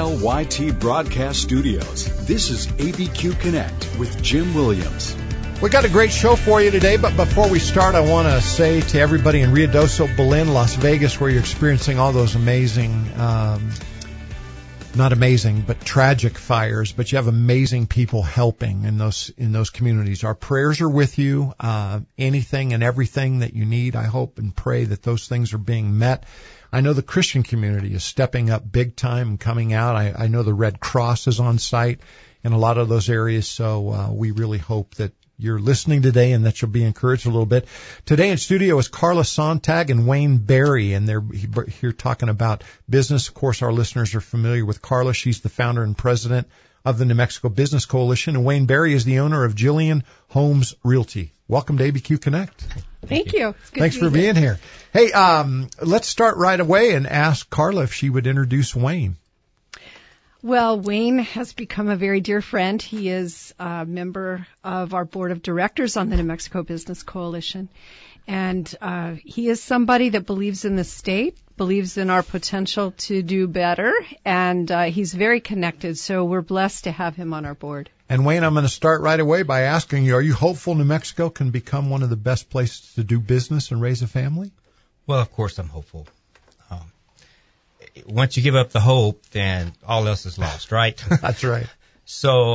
KLYT Broadcast Studios. This is ABQ Connect with Jim Williams. We got a great show for you today, but before we start, I want to say to everybody in Ruidoso, Belen, Las Vegas, where you're experiencing all those amazing, not amazing, but tragic fires, but you have amazing people helping in those communities. Our prayers are with you. Anything and everything that you need, I hope and pray that those things are being met. I know the Christian community is stepping up big time and coming out. I know the Red Cross is on site in a lot of those areas, so we really hope that you're listening today and that you'll be encouraged a little bit. Today in studio is Carla Sontag and Wayne Berry, and they're here talking about business. Of course, our listeners are familiar with Carla. She's the founder and president of the New Mexico Business Coalition, and Wayne Berry is the owner of Jillian Homes Realty. Welcome to ABQ Connect. Thank you. Thanks for being here. Hey, let's start right away and ask Carla if she would introduce Wayne. Well, Wayne has become a very dear friend. He is a member of our board of directors on the New Mexico Business Coalition. And he is somebody that believes in the state, believes in our potential to do better, and he's very connected. So we're blessed to have him on our board. And Wayne, I'm going to start right away by asking you, are you hopeful New Mexico can become one of the best places to do business and raise a family? Well, of course I'm hopeful. Once you give up the hope, then all else is lost, right? That's right. So,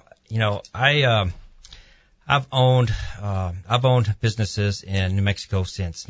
I've owned businesses in New Mexico since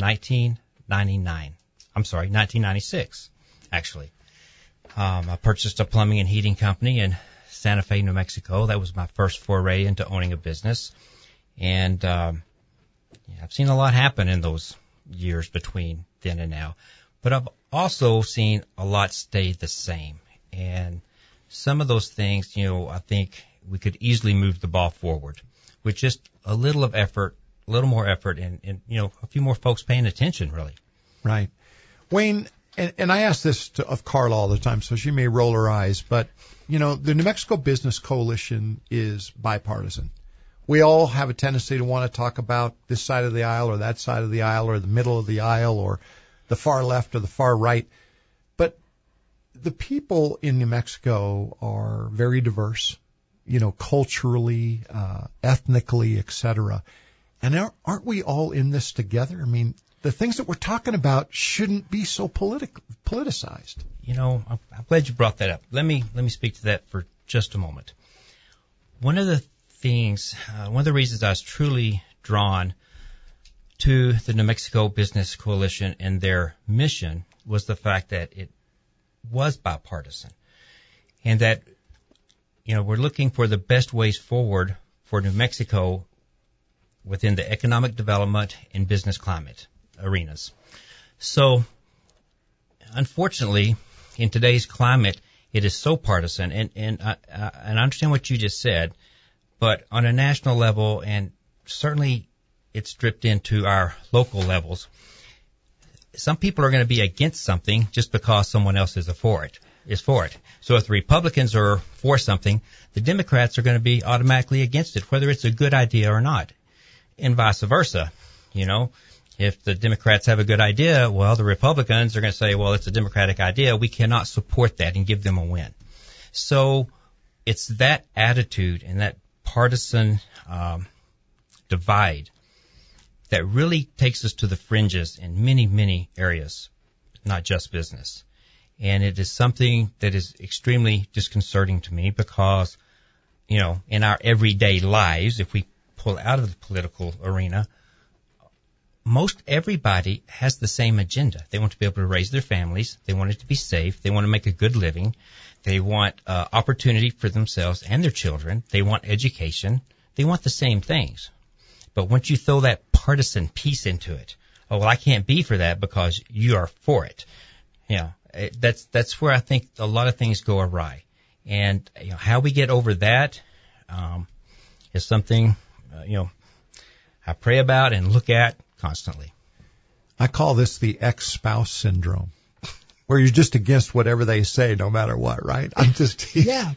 1996, actually. I purchased a plumbing and heating company in Santa Fe, New Mexico. That was my first foray into owning a business. And, I've seen a lot happen in those years between then and now. But I've also seen a lot stay the same. And some of those things, I think we could easily move the ball forward with just a little of effort, a little more effort, and a few more folks paying attention, really. Right. Wayne, and I ask this of Carla all the time, so she may roll her eyes, but, the New Mexico Business Coalition is bipartisan. We all have a tendency to want to talk about this side of the aisle or that side of the aisle or the middle of the aisle or the far left or the far right. But the people in New Mexico are very diverse, culturally, ethnically, etc. And aren't we all in this together? I mean, the things that we're talking about shouldn't be so politicized. I'm glad you brought that up. Let me speak to that for just a moment. One of the reasons I was truly drawn to the New Mexico Business Coalition and their mission was the fact that it was bipartisan and that, we're looking for the best ways forward for New Mexico within the economic development and business climate arenas. So, unfortunately, in today's climate, it is so partisan, and I understand what you just said, but on a national level, and certainly it's dripped into our local levels, some people are going to be against something just because someone else is for it. So if the Republicans are for something, the Democrats are going to be automatically against it, whether it's a good idea or not, and vice versa. If the Democrats have a good idea, well, the Republicans are going to say, well, it's a Democratic idea. We cannot support that and give them a win. So it's that attitude and that partisan divide that really takes us to the fringes in many, many areas, not just business. And it is something that is extremely disconcerting to me because, in our everyday lives, if we pull out of the political arena, most everybody has the same agenda. They want to be able to raise their families. They want it to be safe. They want to make a good living. They want opportunity for themselves and their children. They want education. They want the same things. But once you throw that partisan piece into it, I can't be for that because you are for it. That's where I think a lot of things go awry. And how we get over that is something I pray about and look at constantly. I call this the ex-spouse syndrome, where you're just against whatever they say, no matter what, right? I'm just yeah.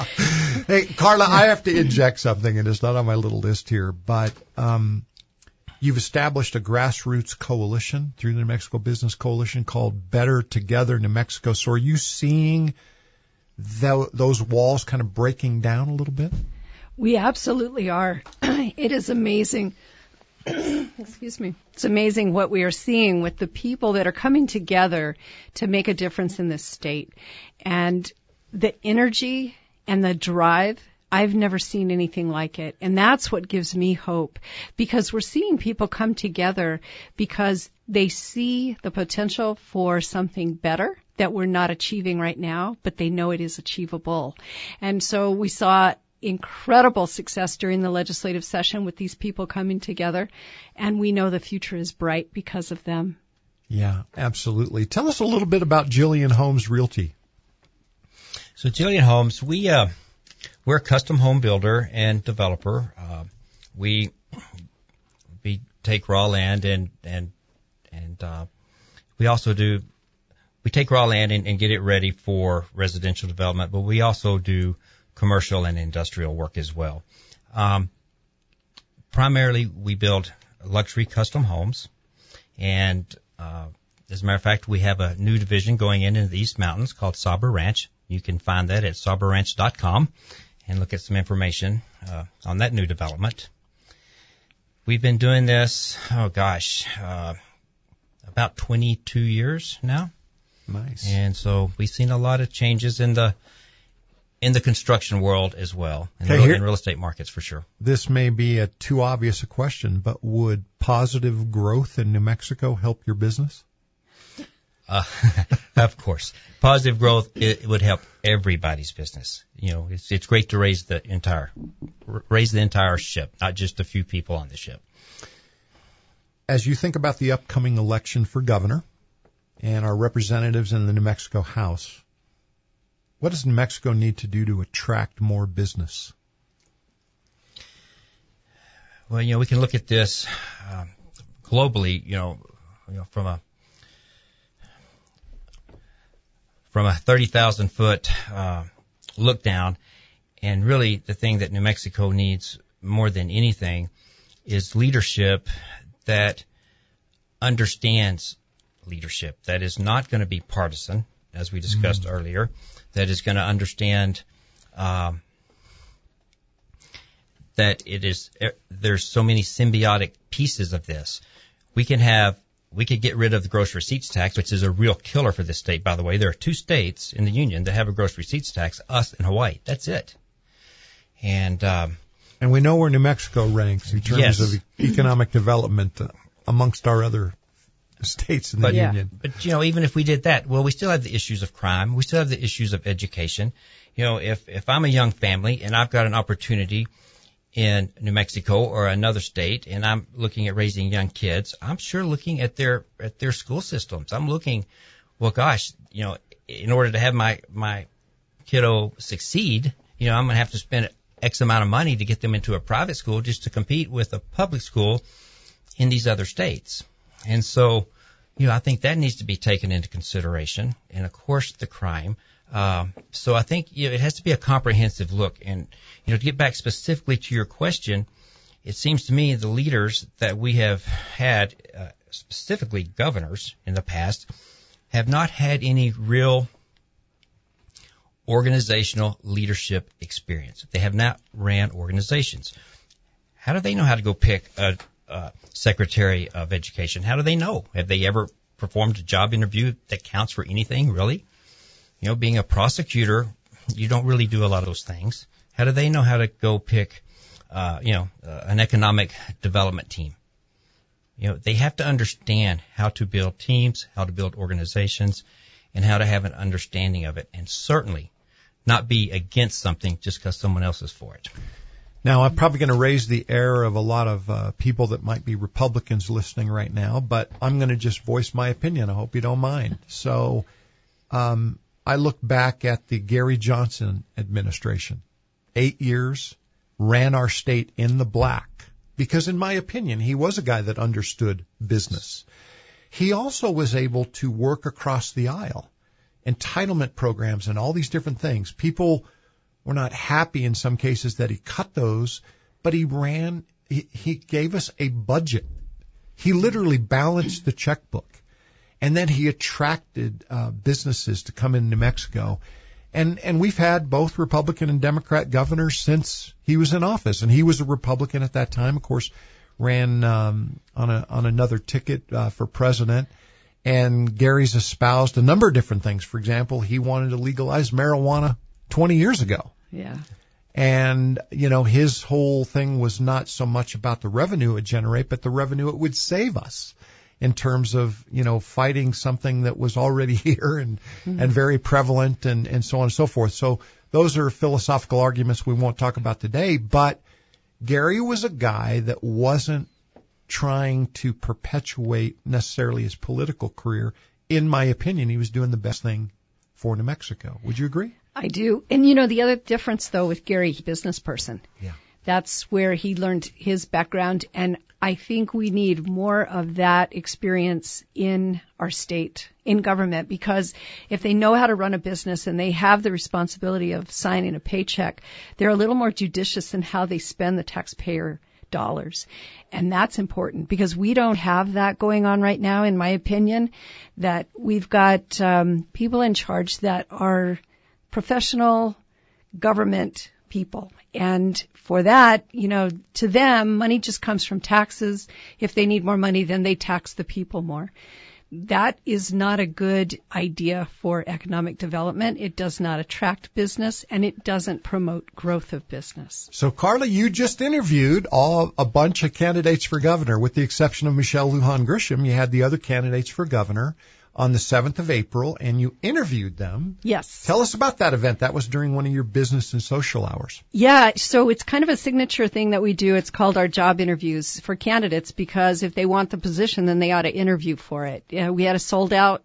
Hey, Carla, I have to inject something, and it's not on my little list here, but You've established a grassroots coalition through the New Mexico Business Coalition called Better Together New Mexico. So are you seeing those walls kind of breaking down a little bit? We absolutely are. It is amazing. Excuse me. It's amazing what we are seeing with the people that are coming together to make a difference in this state. And the energy and the drive, I've never seen anything like it. And that's what gives me hope, because we're seeing people come together because they see the potential for something better that we're not achieving right now, but they know it is achievable. And so we saw incredible success during the legislative session with these people coming together, and we know the future is bright because of them. Yeah, absolutely. Tell us a little bit about Jillian Homes Realty. So Jillian Homes, we're a custom home builder and developer. We take raw land and we also we take raw land and get it ready for residential development, but we also do commercial and industrial work as well. Primarily, we build luxury custom homes, and as a matter of fact, we have a new division going into the East Mountains called Saber Ranch. You can find that at saberranch.com and look at some information on that new development. We've been doing this, about 22 years now. Nice. And so we've seen a lot of changes in the construction world as well, in real estate markets for sure. This may be a too obvious a question, but would positive growth in New Mexico help your business? Of course. Positive growth, it would help everybody's business. You know, it's great to raise the entire ship, not just a few people on the ship. As you think about the upcoming election for governor and our representatives in the New Mexico House, what does New Mexico need to do to attract more business? Well, we can look at this globally, from a 30,000-foot look down, and really the thing that New Mexico needs more than anything is leadership that understands leadership, that is not going to be partisan, as we discussed earlier, that is going to understand that there's so many symbiotic pieces of this. We could get rid of the gross receipts tax, which is a real killer for this state, by the way. There are 2 states in the union that have a gross receipts tax, us and Hawaii. That's it. And we know where New Mexico ranks in terms of economic development amongst our other states in the union. But, even if we did that, well, we still have the issues of crime. We still have the issues of education. If I'm a young family and I've got an opportunity in New Mexico or another state and I'm looking at raising young kids, I'm sure looking at their school systems. I'm looking, well, gosh, in order to have my kiddo succeed, I'm going to have to spend X amount of money to get them into a private school just to compete with a public school in these other states. And so, I think that needs to be taken into consideration. And of course, the crime. So I think it has to be a comprehensive look. And, to get back specifically to your question, it seems to me the leaders that we have had, specifically governors in the past, have not had any real organizational leadership experience. They have not ran organizations. How do they know how to go pick a Secretary of Education? How do they know? Have they ever performed a job interview that counts for anything, really? Being a prosecutor, you don't really do a lot of those things. How do they know how to go pick, an economic development team? They have to understand how to build teams, how to build organizations, and how to have an understanding of it, and certainly not be against something just because someone else is for it. Now, I'm probably going to raise the air of a lot of people that might be Republicans listening right now, but I'm going to just voice my opinion. I hope you don't mind. So I look back at the Gary Johnson administration. 8 years, ran our state in the black, because in my opinion, he was a guy that understood business. He also was able to work across the aisle, entitlement programs and all these different things. People were not happy in some cases that he cut those, but he gave us a budget He literally balanced the checkbook. And then he attracted businesses to come in New Mexico. And we've had both Republican and Democrat governors since he was in office. And he was a Republican at that time, of course, ran on another ticket for president. And Gary's espoused a number of different things. For example, he wanted to legalize marijuana 20 years ago. Yeah. And, his whole thing was not so much about the revenue it would generate, but the revenue it would save us in terms of, fighting something that was already here and very prevalent and so on and so forth. So those are philosophical arguments we won't talk about today, but Gary was a guy that wasn't trying to perpetuate necessarily his political career. In my opinion, he was doing the best thing for New Mexico. Would you agree? I do. And the other difference though with Gary, he's a business person. Yeah. That's where he learned his background, and I think we need more of that experience in our state, in government, because if they know how to run a business and they have the responsibility of signing a paycheck, they're a little more judicious in how they spend the taxpayer dollars. And that's important because we don't have that going on right now, in my opinion, that we've got people in charge that are professional government people. And for that, to them, money just comes from taxes. If they need more money, then they tax the people more. That is not a good idea for economic development. It does not attract business, and it doesn't promote growth of business. So, Carla, you just interviewed a bunch of candidates for governor, with the exception of Michelle Lujan Grisham. You had the other candidates for governor on the 7th of April, and you interviewed them. Yes. Tell us about that event. That was during one of your business and social hours. Yeah, so it's kind of a signature thing that we do. It's called our job interviews for candidates, because if they want the position, then they ought to interview for it. We had a sold-out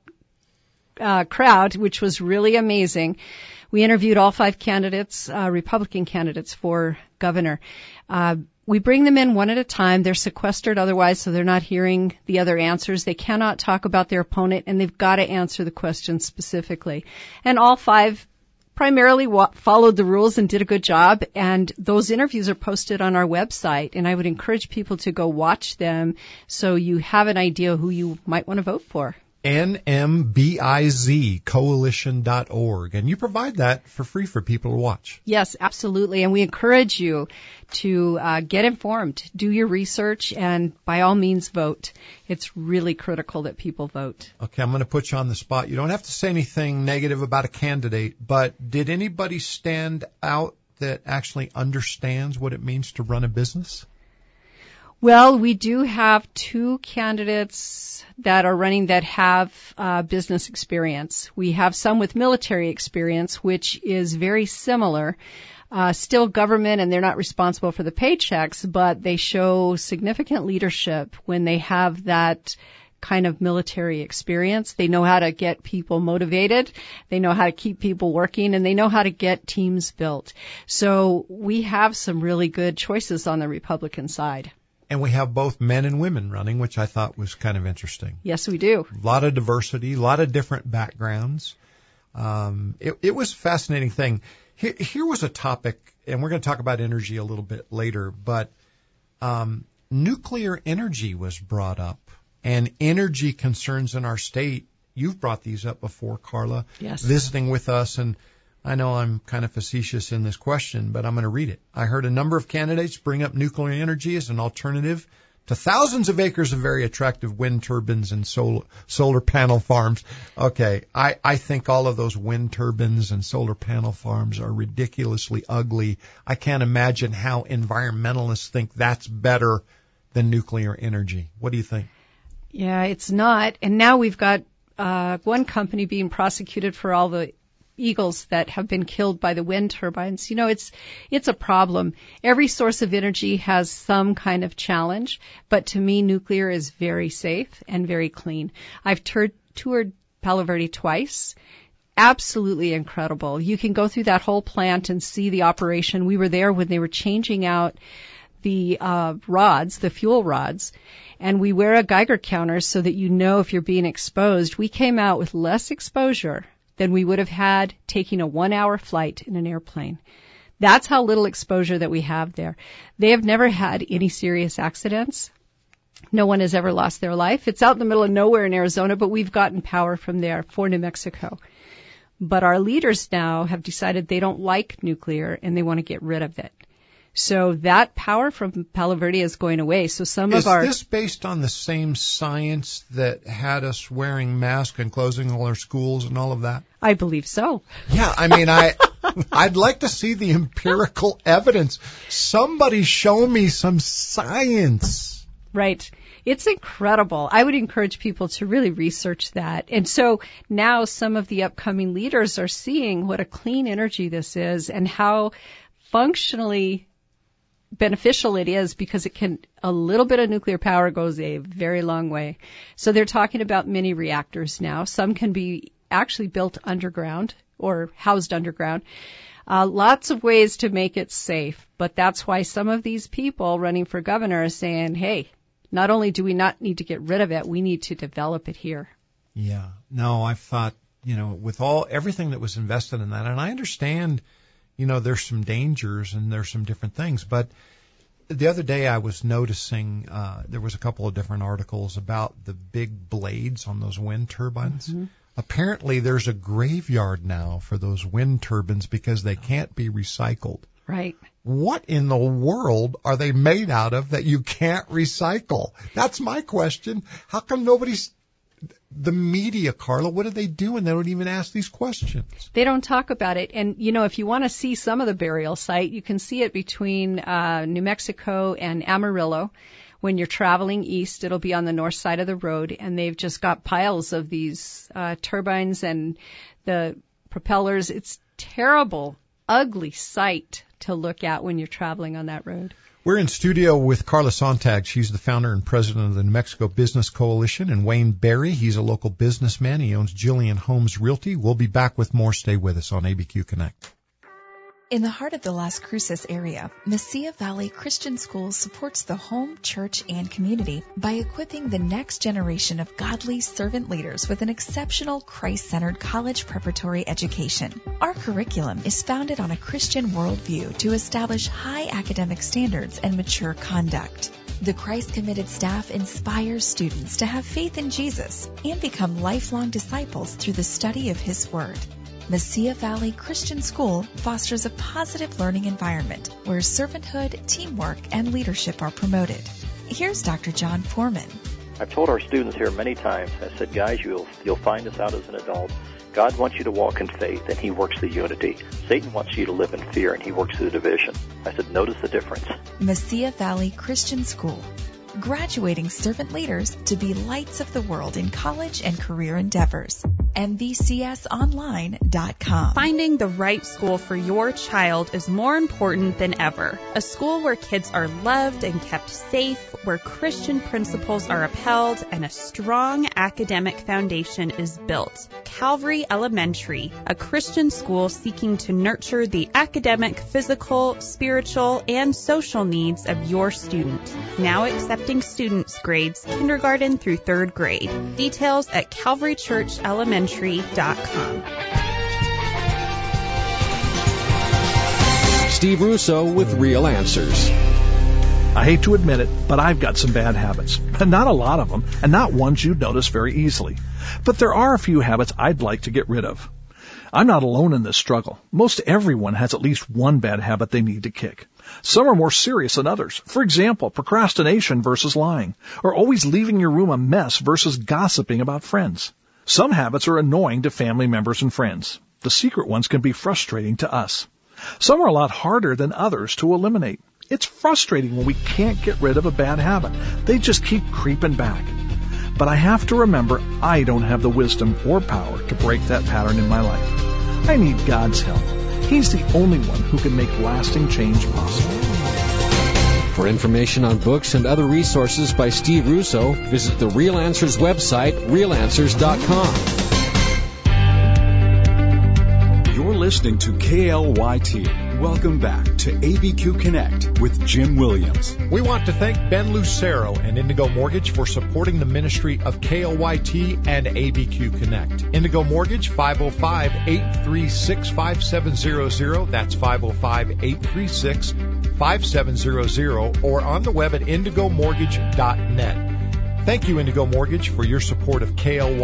crowd, which was really amazing. We interviewed all 5 candidates, Republican candidates for governor. We bring them in one at a time. They're sequestered otherwise, so they're not hearing the other answers. They cannot talk about their opponent, and they've got to answer the question specifically. And all 5 primarily followed the rules and did a good job, and those interviews are posted on our website, and I would encourage people to go watch them so you have an idea who you might want to vote for. NMBIZ coalition.org. And you provide that for free for people to watch. Yes, absolutely. And we encourage you to get informed, do your research, and by all means vote. It's really critical that people vote. Okay, I'm going to put you on the spot. You don't have to say anything negative about a candidate, but did anybody stand out that actually understands what it means to run a business? Well, we do have 2 candidates that are running that have business experience. We have some with military experience, which is very similar. Still government, and they're not responsible for the paychecks, but they show significant leadership when they have that kind of military experience. They know how to get people motivated. They know how to keep people working, and they know how to get teams built. So we have some really good choices on the Republican side. And we have both men and women running, which I thought was kind of interesting. Yes, we do. A lot of diversity, a lot of different backgrounds. It was a fascinating thing. Here was a topic, and we're going to talk about energy a little bit later, but nuclear energy was brought up, and energy concerns in our state. You've brought these up before, Carla. Yes. Visiting with us, and I know I'm kind of facetious in this question, but I'm going to read it. I heard a number of candidates bring up nuclear energy as an alternative to thousands of acres of very attractive wind turbines and solar panel farms. Okay, I think all of those wind turbines and solar panel farms are ridiculously ugly. I can't imagine how environmentalists think that's better than nuclear energy. What do you think? Yeah, it's not. And now we've got one company being prosecuted for all the eagles that have been killed by the wind turbines. It's a problem. Every source of energy has some kind of challenge, but to me, nuclear is very safe and very clean. I've toured Palo Verde twice. Absolutely incredible. You can go through that whole plant and see the operation. We were there when they were changing out the rods, the fuel rods, and we wear a Geiger counter so that you know if you're being exposed. We came out with less exposure than we would have had taking a 1-hour flight in an airplane. That's how little exposure that we have there. They have never had any serious accidents. No one has ever lost their life. It's out in the middle of nowhere in Arizona, but we've gotten power from there for New Mexico. But our leaders now have decided they don't like nuclear and they want to get rid of it. So that power from Palo Verde is going away. So Is this based on the same science that had us wearing masks and closing all our schools and all of that? I believe so. Yeah, I mean, I'd like to see the empirical evidence. Somebody show me some science. Right. It's incredible. I would encourage people to really research that. And so now some of the upcoming leaders are seeing what a clean energy this is and how functionally beneficial it is, because a little bit of nuclear power goes a very long way. So they're talking about mini reactors now. Some can be actually built underground or housed underground. Lots of ways to make it safe, but that's why some of these people running for governor are saying, hey, not only do we not need to get rid of it, we need to develop it here. Yeah. No, I thought, with everything that was invested in that, and I understand, there's some dangers and there's some different things. But the other day I was noticing there was a couple of different articles about the big blades on those wind turbines. Mm-hmm. Apparently there's a graveyard now for those wind turbines because they can't be recycled. Right. What in the world are they made out of that you can't recycle? That's my question. How come the media, Carla, what are they doing? They don't even ask these questions. They don't talk about it. And, if you want to see some of the burial site, you can see it between New Mexico and Amarillo. When you're traveling east, it'll be on the north side of the road, and they've just got piles of these turbines and the propellers. It's terrible, ugly sight to look at when you're traveling on that road. We're in studio with Carla Sontag. She's the founder and president of the New Mexico Business Coalition, and Wayne Berry. He's a local businessman. He owns Jillian Homes Realty. We'll be back with more. Stay with us on ABQ Connect. In the heart of the Las Cruces area, Mesilla Valley Christian School supports the home, church, and community by equipping the next generation of godly servant leaders with an exceptional Christ-centered college preparatory education. Our curriculum is founded on a Christian worldview to establish high academic standards and mature conduct. The Christ-committed staff inspires students to have faith in Jesus and become lifelong disciples through the study of His Word. Mesilla Valley Christian School fosters a positive learning environment where servanthood, teamwork, and leadership are promoted. Here's Dr. John Foreman. I've told our students here many times, I said, guys, you'll find this out as an adult. God wants you to walk in faith, and He works the unity. Satan wants you to live in fear, and he works the division. I said, notice the difference. Mesilla Valley Christian School, graduating servant leaders to be lights of the world in college and career endeavors. MVCSonline.com. Finding the right school for your child is more important than ever. A school where kids are loved and kept safe, where Christian principles are upheld, and a strong academic foundation is built. Calvary Elementary, a Christian school seeking to nurture the academic, physical, spiritual, and social needs of your student. Now accepting students grades kindergarten through 3rd grade. Details at calvarychurchelementary.com. Steve Russo with Real Answers. I hate to admit it, but I've got some bad habits. Not a lot of them, and not ones you'd notice very easily. But there are a few habits I'd like to get rid of. I'm not alone in this struggle. Most everyone has at least one bad habit they need to kick. Some are more serious than others. For example, procrastination versus lying, or always leaving your room a mess versus gossiping about friends. Some habits are annoying to family members and friends. The secret ones can be frustrating to us. Some are a lot harder than others to eliminate. It's frustrating when we can't get rid of a bad habit. They just keep creeping back. But I have to remember I don't have the wisdom or power to break that pattern in my life. I need God's help. He's the only one who can make lasting change possible. For information on books and other resources by Steve Russo, visit the Real Answers website, realanswers.com. You're listening to KLYT. Welcome back to ABQ Connect with Jim Williams. We want to thank Ben Lucero and Indigo Mortgage for supporting the ministry of KLYT and ABQ Connect. Indigo Mortgage, 505-836-5700. That's 505-836-5700, or on the web at indigomortgage.net. Thank you, Indigo Mortgage, for your support of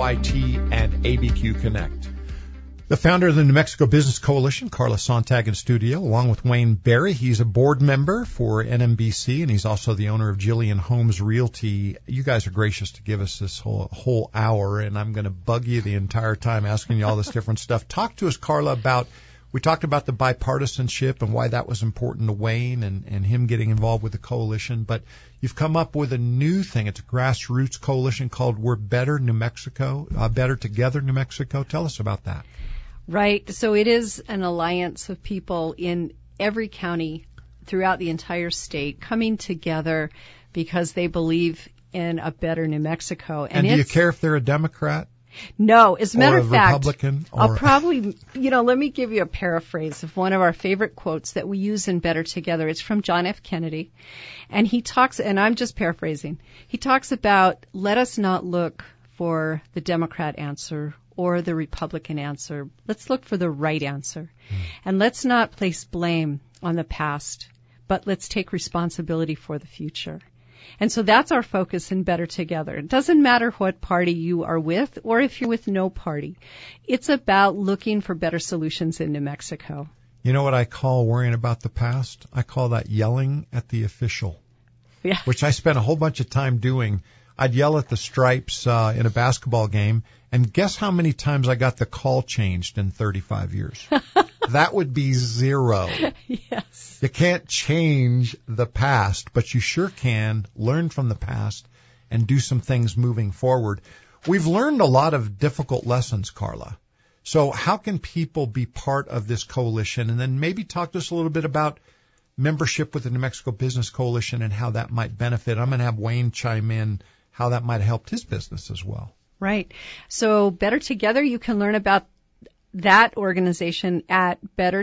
KLYT and ABQ Connect. The founder of the New Mexico Business Coalition, Carla Sontag, in studio, along with Wayne Berry. He's a board member for NMBC, and he's also the owner of Jillian Homes Realty. You guys are gracious to give us this whole hour, and I'm going to bug you the entire time asking you all this different stuff. Talk to us, Carla, about, we talked about the bipartisanship and why that was important to Wayne and him getting involved with the coalition, but you've come up with a new thing. It's a grassroots coalition called We're Better New Mexico, Better Together New Mexico. Tell us about that. Right. So it is an alliance of people in every county throughout the entire state coming together because they believe in a better New Mexico. And do you care if they're a Democrat? No. As a matter of fact, Republican, I'll probably, let me give you a paraphrase of one of our favorite quotes that we use in Better Together. It's from John F. Kennedy. And he talks, and I'm just paraphrasing, he talks about, let us not look for the Democrat answer or the Republican answer. Let's look for the right answer. And let's not place blame on the past, but let's take responsibility for the future. And so that's our focus in Better Together. It doesn't matter what party you are with or if you're with no party. It's about looking for better solutions in New Mexico. You know what I call worrying about the past? I call that yelling at the official, which I spent a whole bunch of time doing. I'd yell at the stripes in a basketball game, and guess how many times I got the call changed in 35 years? That would be 0. Yes. You can't change the past, but you sure can learn from the past and do some things moving forward. We've learned a lot of difficult lessons, Carla. So how can people be part of this coalition? And then maybe talk to us a little bit about membership with the New Mexico Business Coalition and how that might benefit. I'm going to have Wayne chime in how that might have helped his business as well. Right. So Better Together, you can learn about that organization at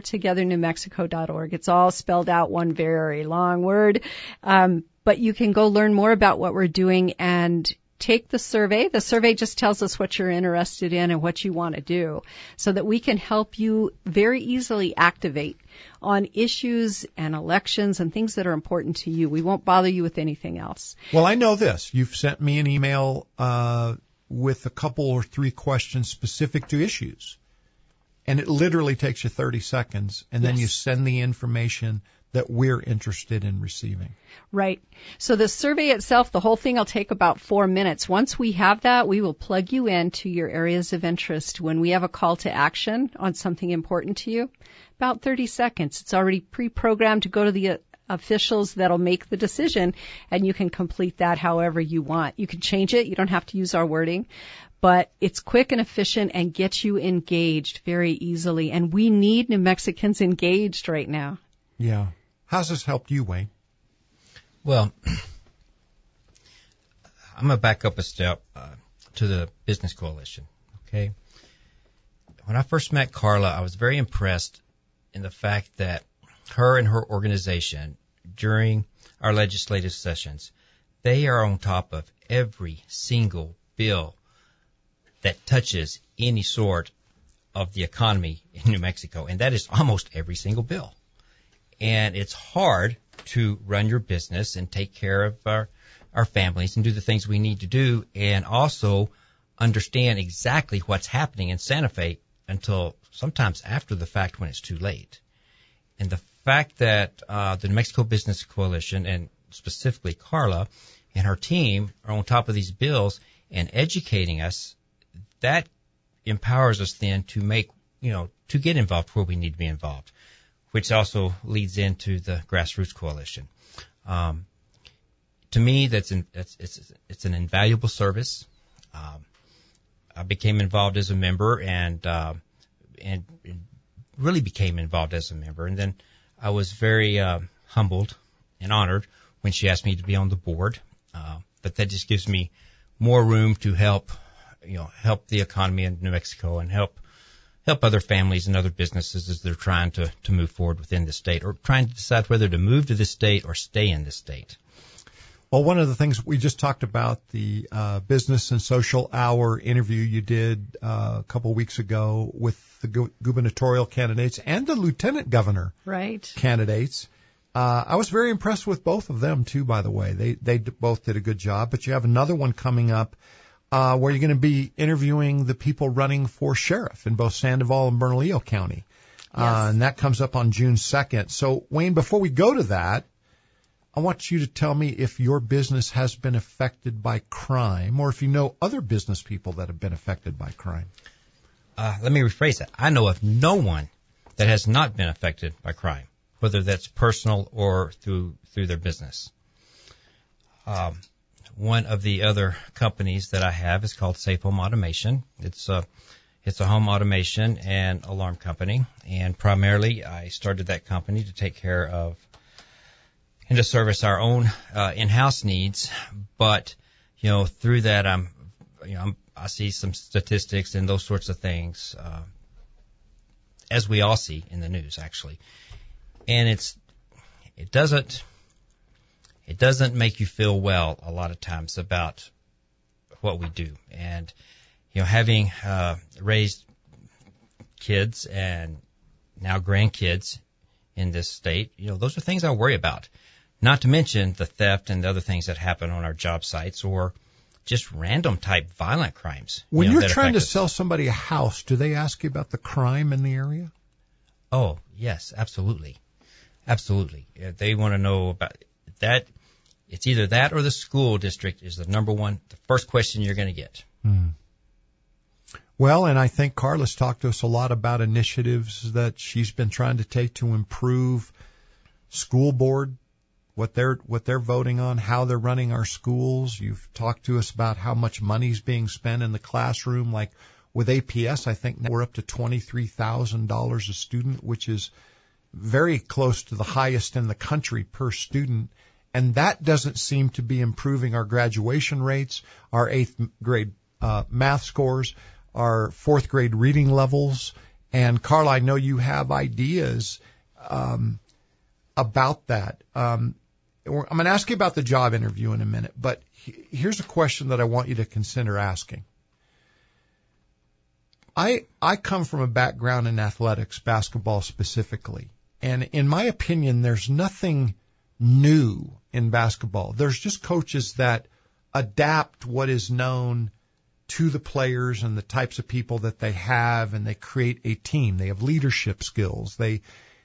bettertogethernewmexico.org. It's all spelled out, one very long word. But you can go learn more about what we're doing and take the survey. The survey just tells us what you're interested in and what you want to do so that we can help you very easily activate on issues and elections and things that are important to you. We won't bother you with anything else. Well, I know this. You've sent me an email with a couple or 3 questions specific to issues. And it literally takes you 30 seconds, and then you send the information that we're interested in receiving. Right. So the survey itself, the whole thing will take about 4 minutes. Once we have that, we will plug you into your areas of interest. When we have a call to action on something important to you, about 30 seconds. It's already pre-programmed to go to the officials that'll make the decision, and you can complete that however you want. You can change it. You don't have to use our wording. But it's quick and efficient and gets you engaged very easily. And we need New Mexicans engaged right now. Yeah. How's this helped you, Wayne? Well, I'm going to back up a step to the Business Coalition, okay? When I first met Carla, I was very impressed in the fact that her and her organization, during our legislative sessions, they are on top of every single bill that touches any sort of the economy in New Mexico, and that is almost every single bill. And it's hard to run your business and take care of our families and do the things we need to do, and also understand exactly what's happening in Santa Fe until sometimes after the fact when it's too late. And the fact that the New Mexico Business Coalition, and specifically Carla and her team, are on top of these bills and educating us, that empowers us then to make, to get involved where we need to be involved, which also leads into the Grassroots Coalition. To me, it's an invaluable service. I became involved as a member and really became involved as a member. And then I was very humbled and honored when she asked me to be on the board. But that just gives me more room to help the economy in New Mexico and help other families and other businesses as they're trying to move forward within the state, or trying to decide whether to move to this state or stay in this state. Well, one of the things we just talked about, the Business and Social Hour interview you did a couple weeks ago with the gubernatorial candidates and the lieutenant governor candidates. I was very impressed with both of them, too, by the way. They both did a good job. But you have another one coming up where you're going to be interviewing the people running for sheriff in both Sandoval and Bernalillo County. Yes. And that comes up on June 2nd. So, Wayne, before we go to that, I want you to tell me if your business has been affected by crime or if you know other business people that have been affected by crime. Let me rephrase that. I know of no one that has not been affected by crime, whether that's personal or through their business. One of the other companies that I have is called Safe Home Automation. It's a home automation and alarm company, and primarily I started that company to take care of and to service our own in-house needs. But through that, I see some statistics and those sorts of things, as we all see in the news, actually. And it doesn't make you feel well a lot of times about what we do. And having raised kids and now grandkids in this state, those are things I worry about. Not to mention the theft and the other things that happen on our job sites or just random type violent crimes. When you're trying to sell somebody a house, do they ask you about the crime in the area? Oh, yes, absolutely. Absolutely. They want to know about that. It's either that or the school district is the first question you're going to get. Well, and I think Carla's talked to us a lot about initiatives that she's been trying to take to improve school board, what they're voting on, how they're running our schools. You've talked to us about how much money's being spent in the classroom. Like with APS, I think now we're up to $23,000 a student, which is very close to the highest in the country per student. And that doesn't seem to be improving our graduation rates, our 8th grade math scores, our 4th grade reading levels. And Carla, I know you have ideas about that. I'm going to ask you about the job interview in a minute, but here's a question that I want you to consider asking. I come from a background in athletics, basketball specifically, and in my opinion, there's nothing new in basketball. There's just coaches that adapt what is known to the players and the types of people that they have, and they create a team. They have leadership skills. They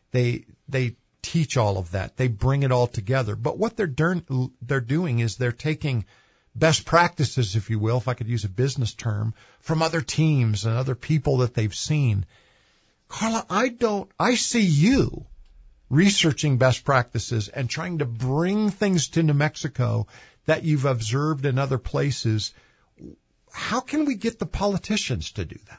teach all of that. They bring it all together. But what they're doing is they're taking best practices, if you will, if I could use a business term, from other teams and other people that they've seen. Carla, I see you researching best practices and trying to bring things to New Mexico that you've observed in other places. How can we get the politicians to do that?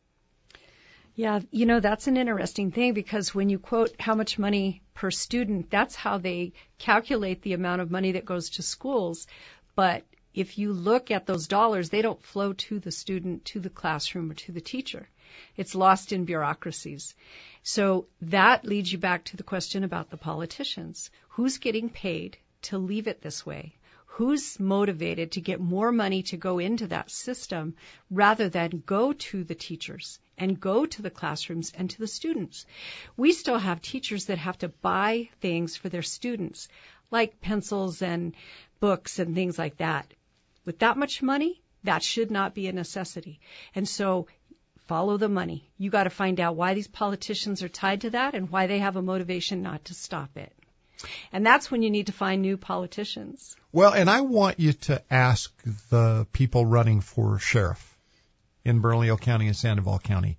Yeah, that's an interesting thing, because when you quote how much money per student, that's how they calculate the amount of money that goes to schools. But if you look at those dollars, they don't flow to the student, to the classroom, or to the teacher. It's lost in bureaucracies. So that leads you back to the question about the politicians. Who's getting paid to leave it this way? Who's motivated to get more money to go into that system rather than go to the teachers and go to the classrooms and to the students? We still have teachers that have to buy things for their students, like pencils and books and things like that. With that much money, that should not be a necessity. And so follow the money. You got to find out why these politicians are tied to that and why they have a motivation not to stop it. And that's when you need to find new politicians. Well, and I want you to ask the people running for sheriff in Bernalillo County and Sandoval County,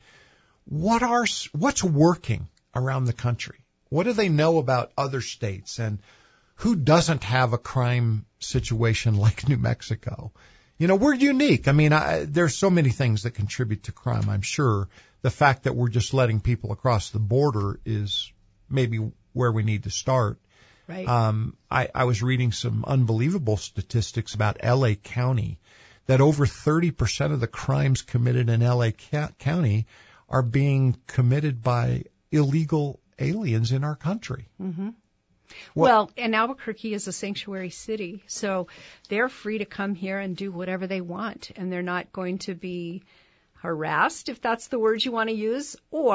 what's working around the country? What do they know about other states? And who doesn't have a crime situation like New Mexico? We're unique. I mean, there's so many things that contribute to crime, I'm sure. The fact that we're just letting people across the border is maybe where we need to start. Right. I was reading some unbelievable statistics about L.A. County, that over 30% of the crimes committed in L.A. County are being committed by illegal aliens in our country. Mm-hmm. Well, and Albuquerque is a sanctuary city, so they're free to come here and do whatever they want, and they're not going to be harassed, if that's the word you want to use, or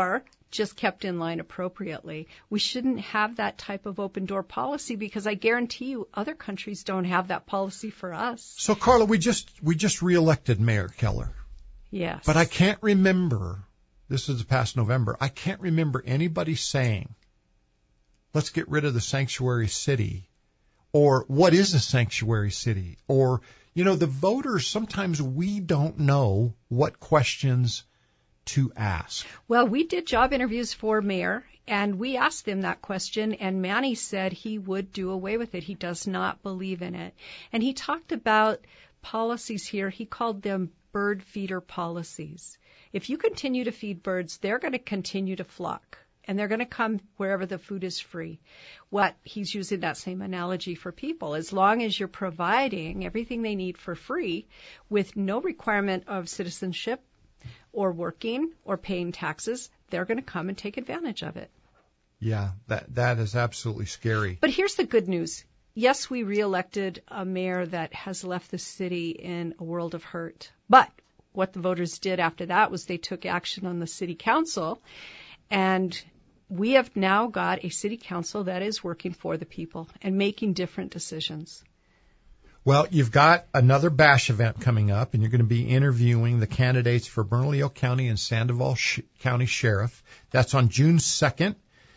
just kept in line appropriately. We shouldn't have that type of open door policy because I guarantee you other countries don't have that policy for us. So, Carla, we just reelected Mayor Keller. Yes. But I can't remember, this is the past November, I can't remember anybody saying, let's get rid of the sanctuary city, or what is a sanctuary city, or, the voters, sometimes we don't know what questions to ask. Well, we did job interviews for mayor, and we asked them that question, and Manny said he would do away with it. He does not believe in it. And he talked about policies here. He called them bird feeder policies. If you continue to feed birds, they're going to continue to flock, and they're going to come wherever the food is free. He's using that same analogy for people. As long as you're providing everything they need for free with no requirement of citizenship or working or paying taxes, they're going to come and take advantage of it. Yeah, that is absolutely scary. But here's the good news. Yes, we reelected a mayor that has left the city in a world of hurt. But what the voters did after that was they took action on the city council, and we have now got a city council that is working for the people and making different decisions. Well, you've got another BASH event coming up, and you're going to be interviewing the candidates for Bernalillo County and Sandoval County Sheriff. That's on June 2nd.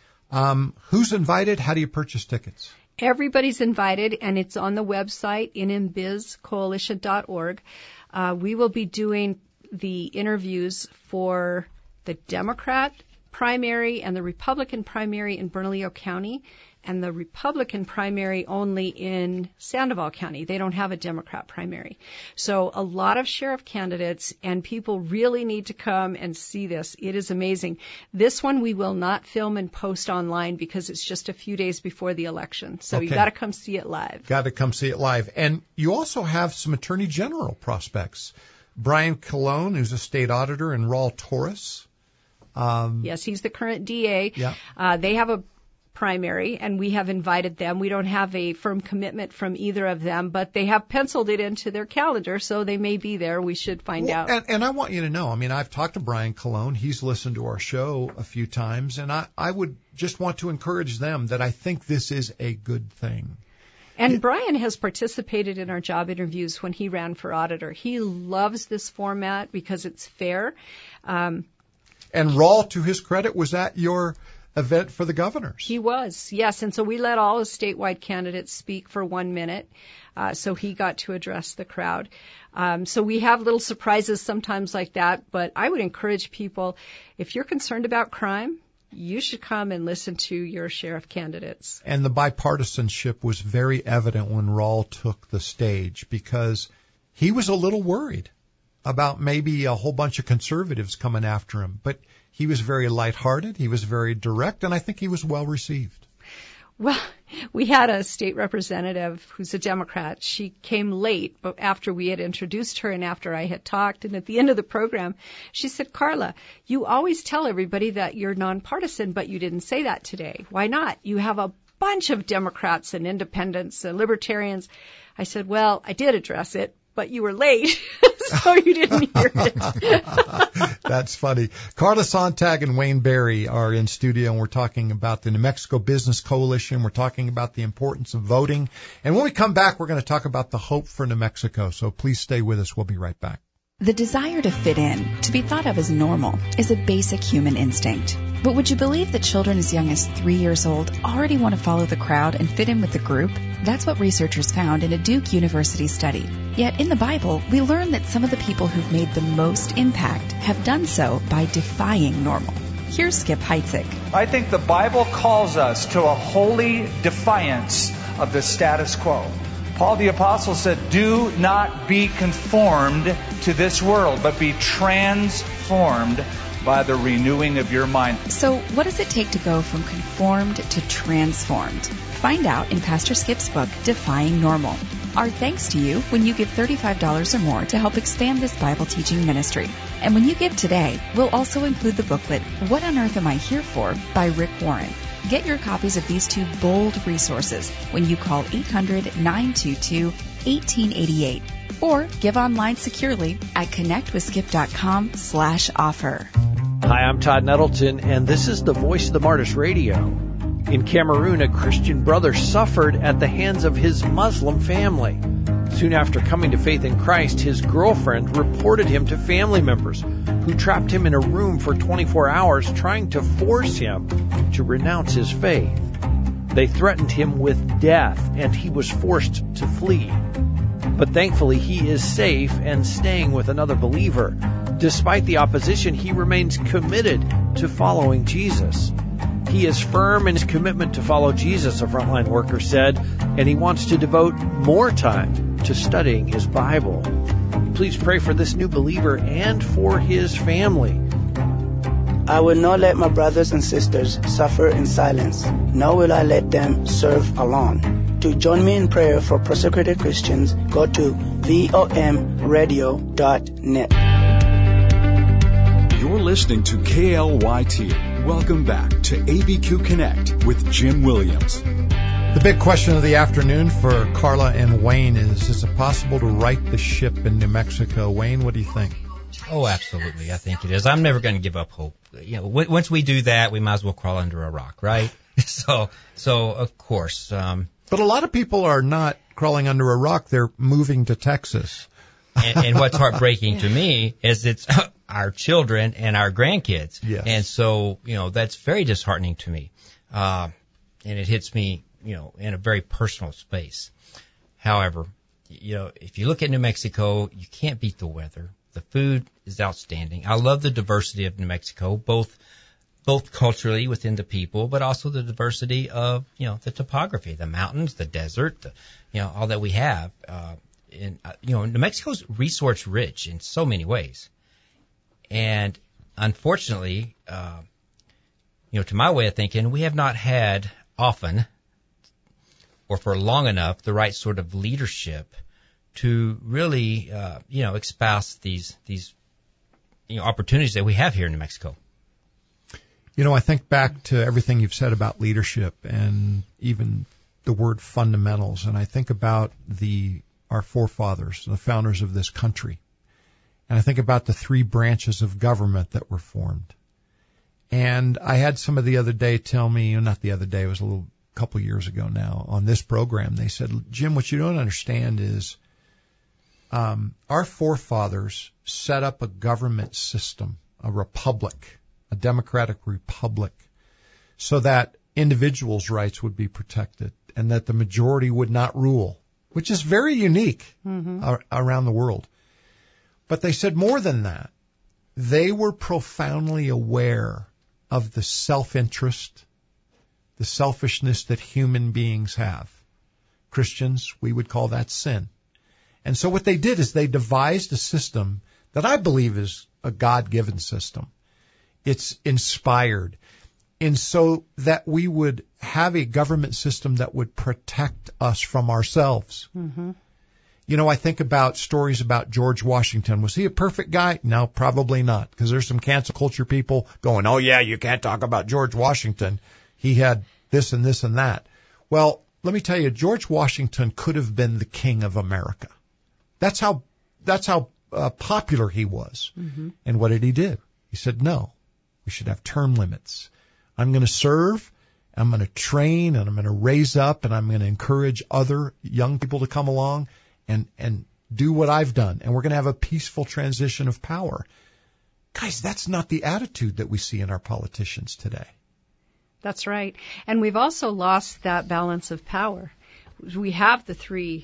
Who's invited? How do you purchase tickets? Everybody's invited, and it's on the website, nmbizcoalition.org. We will be doing the interviews for the Democrat primary and the Republican primary in Bernalillo County, and the Republican primary only in Sandoval County. They don't have a Democrat primary. So a lot of sheriff candidates, and people really need to come and see this. It is amazing. This one we will not film and post online because it's just a few days before the election. So You've got to come see it live. Got to come see it live. And you also have some Attorney General prospects. Brian Colon, who's a state auditor, and Raul Torres. Yes, he's the current DA. Yeah. They have a primary, and we have invited them. We don't have a firm commitment from either of them, but they have penciled it into their calendar, so they may be there. We should find out. And I want you to know, I've talked to Brian Colon. He's listened to our show a few times, and I would just want to encourage them that I think this is a good thing. And Brian has participated in our job interviews when he ran for auditor. He loves this format because it's fair. And Raul, to his credit, was at your event for the governors. He was, yes. And so we let all the statewide candidates speak for 1 minute. So he got to address the crowd. So we have little surprises sometimes like that. But I would encourage people, if you're concerned about crime, you should come and listen to your sheriff candidates. And the bipartisanship was very evident when Raul took the stage because he was a little worried about maybe a whole bunch of conservatives coming after him. But he was very lighthearted, he was very direct, and I think he was well received. Well, we had a state representative who's a Democrat. She came late but after we had introduced her and after I had talked. And at the end of the program, she said, Carla, you always tell everybody that you're nonpartisan, but you didn't say that today. Why not? You have a bunch of Democrats and independents and libertarians. I said, well, I did address it, but you were late, so you didn't hear it. That's funny. Carla Sontag and Wayne Berry are in studio, and we're talking about the New Mexico Business Coalition. We're talking about the importance of voting. And when we come back, we're going to talk about the hope for New Mexico. So please stay with us. We'll be right back. The desire to fit in, to be thought of as normal, is a basic human instinct. But would you believe that children as young as 3 years old already want to follow the crowd and fit in with the group? That's what researchers found in a Duke University study. Yet in the Bible, we learn that some of the people who've made the most impact have done so by defying normal. Here's Skip Heitzig. I think the Bible calls us to a holy defiance of the status quo. Paul the Apostle said, do not be conformed to this world, but be transformed by the renewing of your mind. So what does it take to go from conformed to transformed? Find out in Pastor Skip's book, Defying Normal. Our thanks to you when you give $35 or more to help expand this Bible teaching ministry. And when you give today, we'll also include the booklet, What on Earth Am I Here For? By Rick Warren. Get your copies of these two bold resources when you call 800-922-1888 or give online securely at connectwithskip.com/offer. Hi, I'm Todd Nettleton, and this is the Voice of the Martyrs Radio. In Cameroon, a Christian brother suffered at the hands of his Muslim family. Soon after coming to faith in Christ, his girlfriend reported him to family members who trapped him in a room for 24 hours trying to force him to renounce his faith. They threatened him with death, and he was forced to flee. But thankfully, he is safe and staying with another believer. Despite the opposition, he remains committed to following Jesus. He is firm in his commitment to follow Jesus, a frontline worker said, and he wants to devote more time to studying his Bible. Please pray for this new believer and for his family. I will not let my brothers and sisters suffer in silence, nor will I let them serve alone. To join me in prayer for persecuted Christians, go to VOMradio.net. You're listening to KLYT. Welcome back to ABQ Connect with Jim Williams. The big question of the afternoon for Carla and Wayne is it possible to right the ship in New Mexico? Wayne, what do you think? Oh, absolutely. I think it is. I'm never going to give up hope. Once we do that, we might as well crawl under a rock, right? So of course. But a lot of people are not crawling under a rock. They're moving to Texas. And what's heartbreaking to me is it's our children and our grandkids. Yes. And so, that's very disheartening to me. And it hits me, in a very personal space. However, if you look at New Mexico, you can't beat the weather. The food is outstanding. I love the diversity of New Mexico, both culturally within the people, but also the diversity of, the topography, the mountains, the desert, all that we have. New Mexico's resource rich in so many ways. And unfortunately, to my way of thinking, we have not had often or for long enough the right sort of leadership to really, espouse these opportunities that we have here in New Mexico. I think back to everything you've said about leadership and even the word fundamentals, and I think about our forefathers, the founders of this country. And I think about the three branches of government that were formed. And I had somebody the other day tell me, not the other day, it was a couple years ago now, on this program, they said, Jim, what you don't understand is our forefathers set up a government system, a republic, a democratic republic, so that individuals' rights would be protected and that the majority would not rule, which is very unique around the world. But they said more than that. They were profoundly aware of the self-interest, the selfishness that human beings have. Christians, we would call that sin. And so what they did is they devised a system that I believe is a God-given system. It's inspired. And so that we would have a government system that would protect us from ourselves. Mm-hmm. I think about stories about George Washington. Was he a perfect guy? No, probably not, because there's some cancel culture people going, oh, yeah, you can't talk about George Washington. He had this and this and that. Well, let me tell you, George Washington could have been the king of America. That's how popular he was. Mm-hmm. And what did he do? He said, no, we should have term limits. I'm going to serve, I'm going to train, and I'm going to raise up, and I'm going to encourage other young people to come along and do what I've done. And we're going to have a peaceful transition of power. Guys, that's not the attitude that we see in our politicians today. That's right. And we've also lost that balance of power. We have the three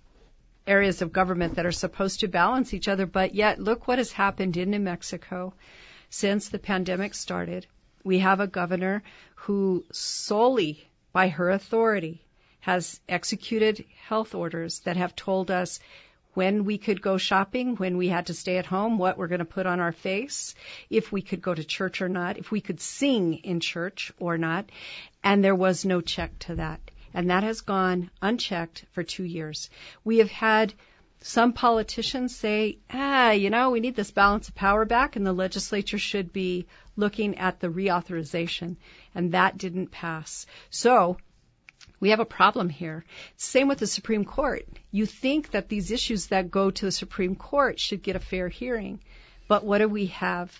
areas of government that are supposed to balance each other, but yet look what has happened in New Mexico since the pandemic started. We have a governor who solely by her authority has executed health orders that have told us when we could go shopping, when we had to stay at home, what we're going to put on our face, if we could go to church or not, if we could sing in church or not. And there was no check to that. And that has gone unchecked for 2 years. We have had some politicians say, we need this balance of power back, and the legislature should be looking at the reauthorization. And that didn't pass. So we have a problem here. Same with the Supreme Court. You think that these issues that go to the Supreme Court should get a fair hearing. But what do we have?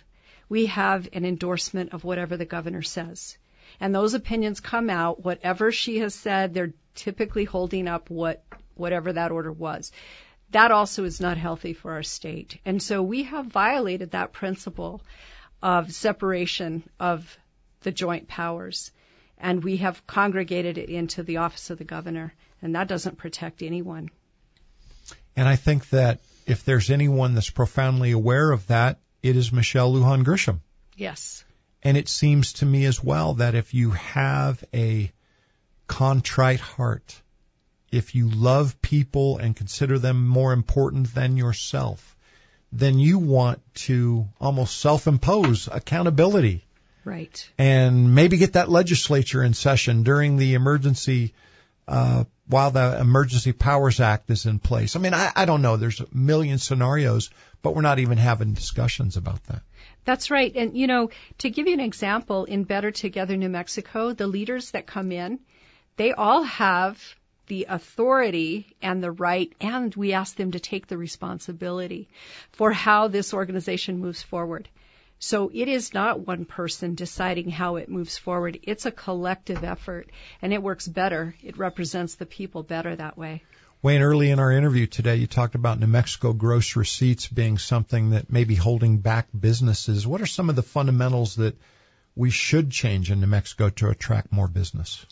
we have an endorsement of whatever the governor says. And those opinions come out, whatever she has said, they're typically holding up whatever that order was. That also is not healthy for our state. And so we have violated that principle of separation of the joint powers. And we have congregated it into the office of the governor. And that doesn't protect anyone. And I think that if there's anyone that's profoundly aware of that, it is Michelle Lujan Grisham. Yes. And it seems to me as well that if you have a contrite heart, if you love people and consider them more important than yourself, then you want to almost self-impose accountability. Right. And maybe get that legislature in session during the emergency, while the Emergency Powers Act is in place. I mean, I don't know. There's a million scenarios, but we're not even having discussions about that. That's right. And, to give you an example, in Better Together New Mexico, the leaders that come in, they all have the authority and the right, and we ask them to take the responsibility for how this organization moves forward. So it is not one person deciding how it moves forward. It's a collective effort, and it works better. It represents the people better that way. Wayne, early in our interview today, you talked about New Mexico gross receipts being something that may be holding back businesses. What are some of the fundamentals that we should change in New Mexico to attract more business?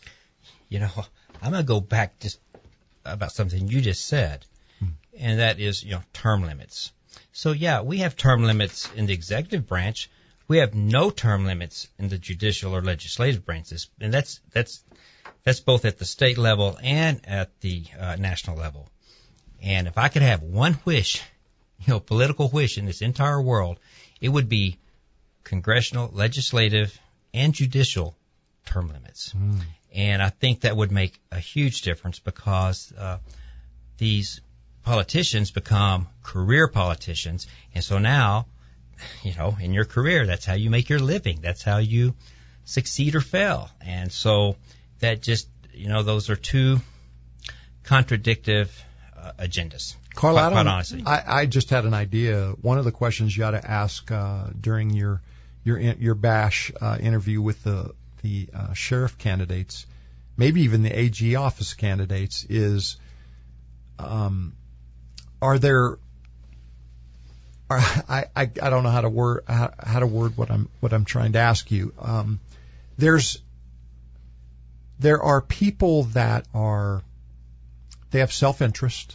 I'm going to go back just about something you just said, and that is, term limits. So, we have term limits in the executive branch. We have no term limits in the judicial or legislative branches, and that's both at the state level and at the national level. And if I could have one wish, political wish in this entire world, it would be congressional, legislative, and judicial term limits. And I think that would make a huge difference because these politicians become career politicians. And so now, in your career, that's how you make your living. That's how you succeed or fail. And so that just, those are two contradictive agendas. Carl, quite honestly. I just had an idea. One of the questions you ought to ask during your BASH interview with the sheriff candidates, maybe even the AG office candidates, is I don't know how to word what I'm trying to ask you. There are people that they have self-interest.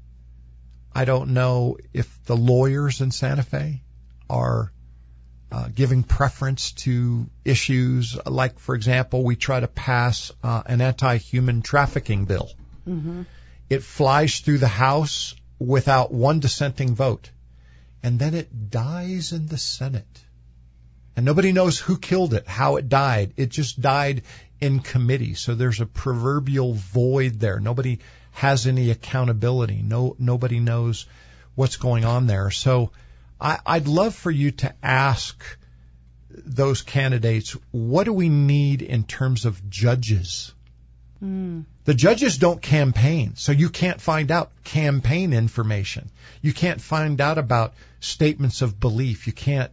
I don't know if the lawyers in Santa Fe are giving preference to issues like, for example, we try to pass an anti-human trafficking bill. Mm-hmm. It flies through the House without one dissenting vote, and then it dies in the Senate. And nobody knows who killed it, how it died. It just died in committee. So there's a proverbial void there. Nobody has any accountability. Nobody knows what's going on there. So I'd love for you to ask those candidates, what do we need in terms of judges? The judges don't campaign, so you can't find out campaign information. You can't find out about statements of belief.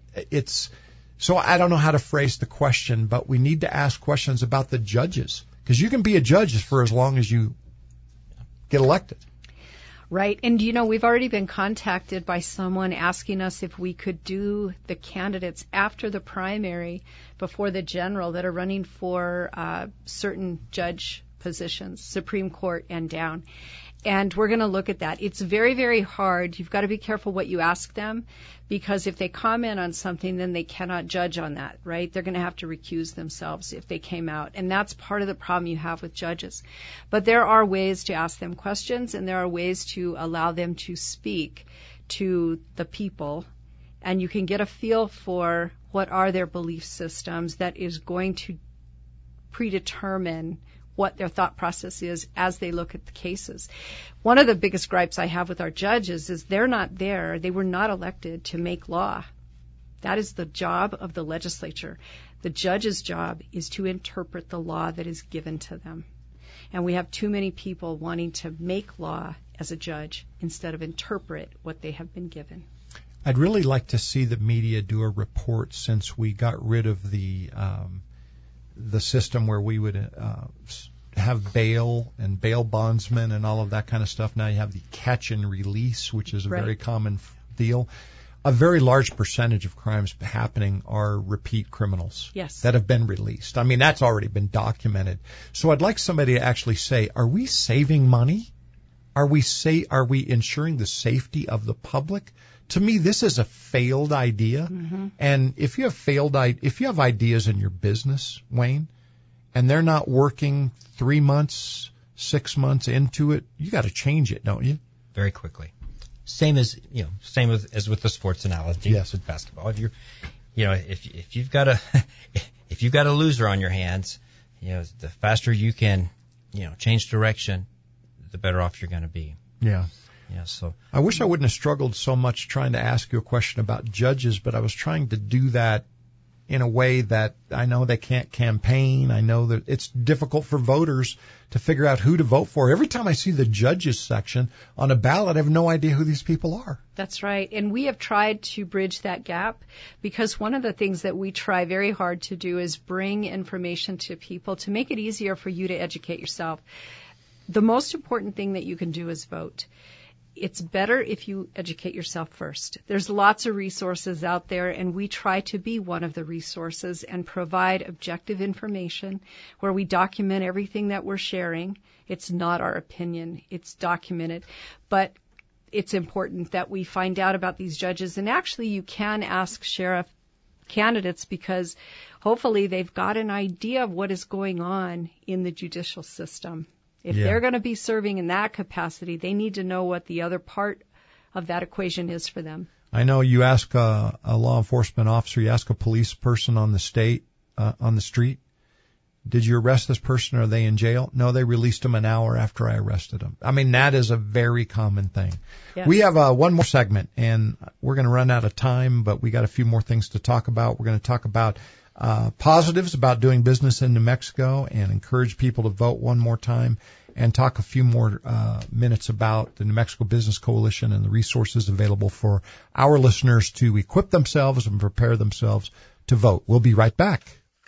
So I don't know how to phrase the question, but we need to ask questions about the judges, because you can be a judge for as long as you get elected. Right. And, we've already been contacted by someone asking us if we could do the candidates after the primary before the general that are running for certain judge positions, Supreme Court and down. And we're going to look at that. It's very, very hard. You've got to be careful what you ask them, because if they comment on something, then they cannot judge on that, right? They're going to have to recuse themselves if they came out. And that's part of the problem you have with judges. But there are ways to ask them questions, and there are ways to allow them to speak to the people. And you can get a feel for what are their belief systems that is going to predetermine what their thought process is as they look at the cases. One of the biggest gripes I have with our judges is they're not there. They were not elected to make law. That is the job of the legislature. The judge's job is to interpret the law that is given to them. And we have too many people wanting to make law as a judge instead of interpret what they have been given. I'd really like to see the media do a report since we got rid of the system where we would have bail and bail bondsmen and all of that kind of stuff. Now you have the catch and release, which is a very common deal. A very large percentage of crimes happening are repeat criminals that have been released. I mean, that's already been documented. So I'd like somebody to actually say, are we saving money? Are we ensuring the safety of the public? To me, this is a failed idea. Mm-hmm. And if you have ideas in your business, Wayne, and they're not working 3 months, 6 months into it, you got to change it, don't you? Very quickly. Same as with the sports analogy. Yes. With basketball. If you've got a loser on your hands, the faster you can, change direction, the better off you're going to be. Yeah. Yeah. So I wish I wouldn't have struggled so much trying to ask you a question about judges, but I was trying to do that in a way that I know they can't campaign. I know that it's difficult for voters to figure out who to vote for. Every time I see the judges section on a ballot, I have no idea who these people are. That's right. And we have tried to bridge that gap because one of the things that we try very hard to do is bring information to people to make it easier for you to educate yourself. The most important thing that you can do is vote. It's better if you educate yourself first. There's lots of resources out there, and we try to be one of the resources and provide objective information where we document everything that we're sharing. It's not our opinion. It's documented. But it's important that we find out about these judges. And actually, you can ask sheriff candidates because hopefully they've got an idea of what is going on in the judicial system. If they're going to be serving in that capacity, they need to know what the other part of that equation is for them. I know you ask a law enforcement officer, you ask a police person on the street, did you arrest this person? Are they in jail? No, they released them an hour after I arrested them. I mean, that is a very common thing. Yes. We have one more segment, and we're going to run out of time, but we got a few more things to talk about. We're going to talk about positives about doing business in New Mexico and encourage people to vote one more time, and talk a few more minutes about the New Mexico Business Coalition and the resources available for our listeners to equip themselves and prepare themselves to vote. We'll be right back.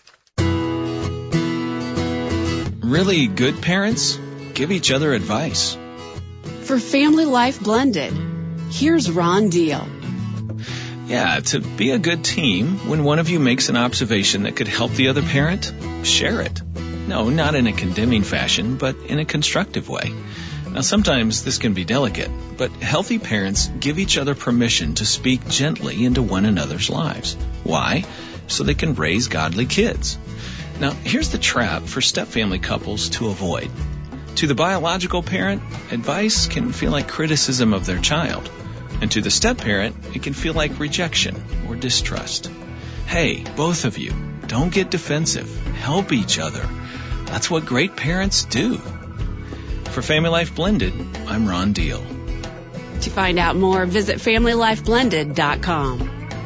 Really good parents give each other advice. For Family Life Blended, here's Ron Deal. Yeah, to be a good team, when one of you makes an observation that could help the other parent, share it. No, not in a condemning fashion, but in a constructive way. Now, sometimes this can be delicate, but healthy parents give each other permission to speak gently into one another's lives. Why? So they can raise godly kids. Now, here's the trap for step-family couples to avoid. To the biological parent, advice can feel like criticism of their child. And to the step-parent, it can feel like rejection or distrust. Hey, both of you, don't get defensive. Help each other. That's what great parents do. For Family Life Blended, I'm Ron Deal. To find out more, visit FamilyLifeBlended.com.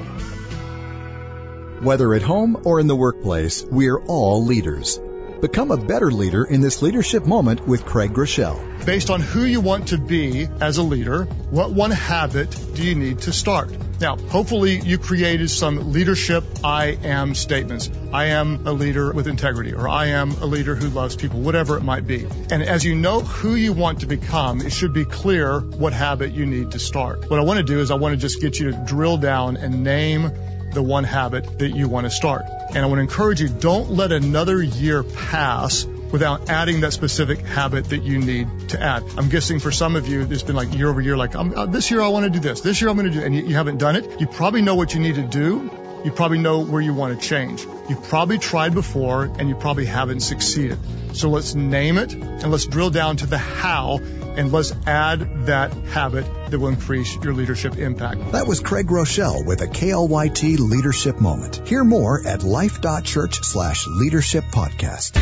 Whether at home or in the workplace, we're all leaders. Become a better leader in this leadership moment with Craig Groeschel. Based on who you want to be as a leader, what one habit do you need to start? Now, hopefully you created some leadership I am statements. I am a leader with integrity, or I am a leader who loves people, whatever it might be. And as you know who you want to become, it should be clear what habit you need to start. What I want to do is I want to just get you to drill down and name the one habit that you want to start. And I want to encourage you, don't let another year pass without adding that specific habit that you need to add. I'm guessing for some of you, it's been like year over year, like this year I want to do this. This year I'm going to do, and you haven't done it. You probably know what you need to do. You probably know where you want to change. You've probably tried before, and you probably haven't succeeded. So let's name it, and let's drill down to the how, and let's add that habit that will increase your leadership impact. That was Craig Groeschel with a KLYT Leadership Moment. Hear more at life.church/leadership podcast.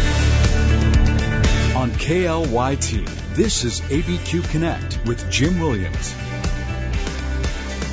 On KLYT, this is ABQ Connect with Jim Williams.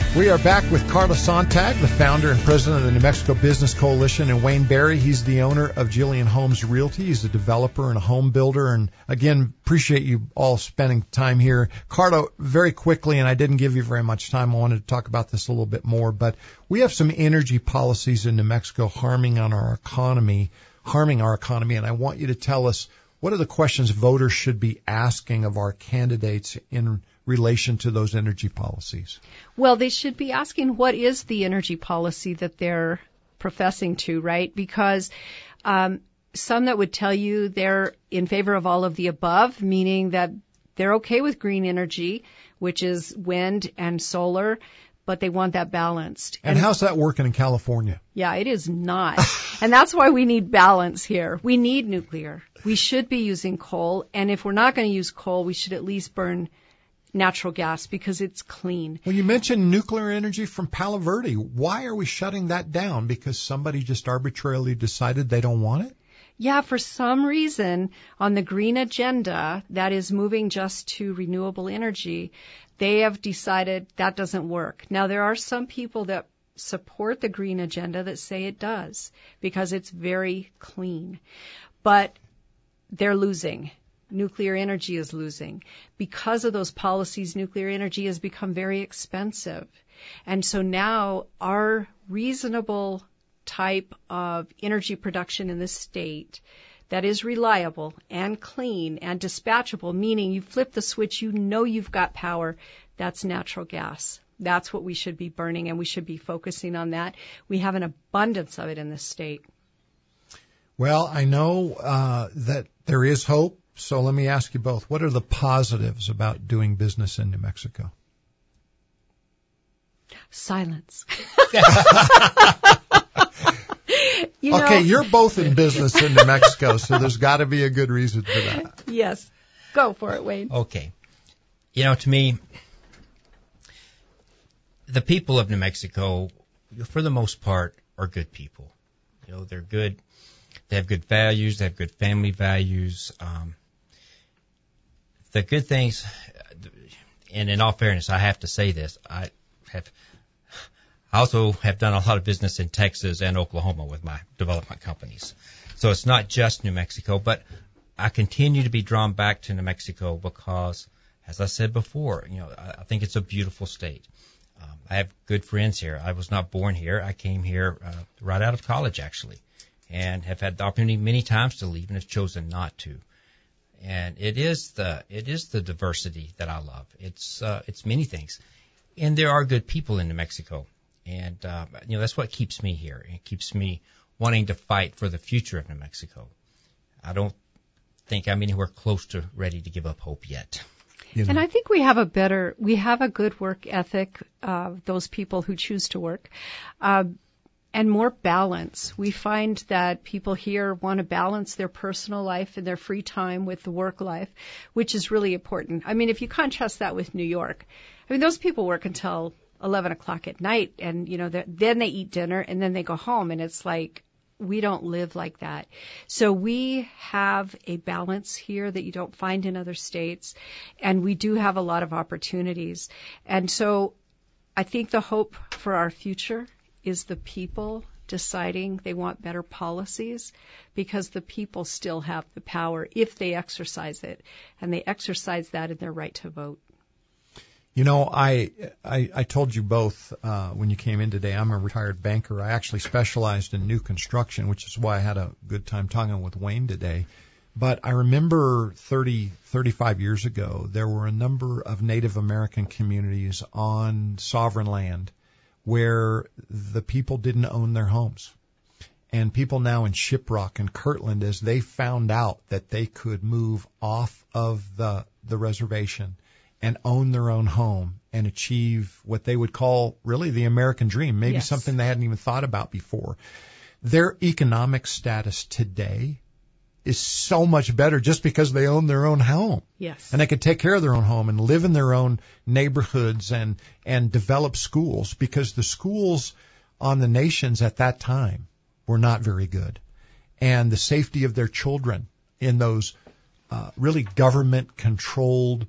We are back with Carlos Sontag, the founder and president of the New Mexico Business Coalition, and Wayne Berry. He's the owner of Jillian Homes Realty. He's a developer and a home builder. And again, appreciate you all spending time here. Carlo, very quickly, and I didn't give you very much time, I wanted to talk about this a little bit more, but we have some energy policies in New Mexico harming our economy, and I want you to tell us what are the questions voters should be asking of our candidates in relation to those energy policies? Well, they should be asking what is the energy policy that they're professing to, right? Because some that would tell you they're in favor of all of the above, meaning that they're okay with green energy, which is wind and solar, but they want that balanced. And how's that working in California? Yeah, it is not. And that's why we need balance here. We need nuclear. We should be using coal, and if we're not going to use coal, we should at least burn natural gas because it's clean. Well, you mentioned nuclear energy from Palo Verde. Why are we shutting that down? Because somebody just arbitrarily decided they don't want it? Yeah, for some reason on the green agenda that is moving just to renewable energy, they have decided that doesn't work. Now, there are some people that support the green agenda that say it does because it's very clean. But they're losing. Nuclear energy is losing. Because of those policies, nuclear energy has become very expensive. And so now our reasonable type of energy production in this state that is reliable and clean and dispatchable, meaning you flip the switch, you know you've got power, that's natural gas. That's what we should be burning, and we should be focusing on that. We have an abundance of it in this state. Well, I know that there is hope. So let me ask you both, what are the positives about doing business in New Mexico? Silence. You're both in business in New Mexico, so there's got to be a good reason for that. Yes. Go for it, Wayne. Okay. To me, the people of New Mexico, for the most part, are good people. They're good. They have good values. They have good family values. The good things, and in all fairness, I have to say this, I also have done a lot of business in Texas and Oklahoma with my development companies. So it's not just New Mexico, but I continue to be drawn back to New Mexico because, as I said before, I think it's a beautiful state. I have good friends here. I was not born here. I came here right out of college, actually, and have had the opportunity many times to leave and have chosen not to. And it is the diversity that I love. It's many things, and there are good people in New Mexico, and that's what keeps me here. It keeps me wanting to fight for the future of New Mexico. I don't think I'm anywhere close to ready to give up hope yet. And I think we have a good work ethic, those people who choose to work, and more balance. We find that people here want to balance their personal life and their free time with the work life, which is really important. I mean, if you contrast that with New York, those people work until 11 o'clock at night, and, then they eat dinner, and then they go home, and it's like, we don't live like that. So we have a balance here that you don't find in other states, and we do have a lot of opportunities. And so I think the hope for our future is the people deciding they want better policies, because the people still have the power if they exercise it, and they exercise that in their right to vote. I told you both when you came in today, I'm a retired banker. I actually specialized in new construction, which is why I had a good time talking with Wayne today. But I remember 35 years ago, there were a number of Native American communities on sovereign land where the people didn't own their homes. And people now in Shiprock and Kirtland, as they found out that they could move off of the reservation and own their own home and achieve what they would call really the American dream, maybe something they hadn't even thought about before. Their economic status today is so much better just because they own their own home. Yes. And they could take care of their own home and live in their own neighborhoods and develop schools, because the schools on the nations at that time were not very good. And the safety of their children in those really government-controlled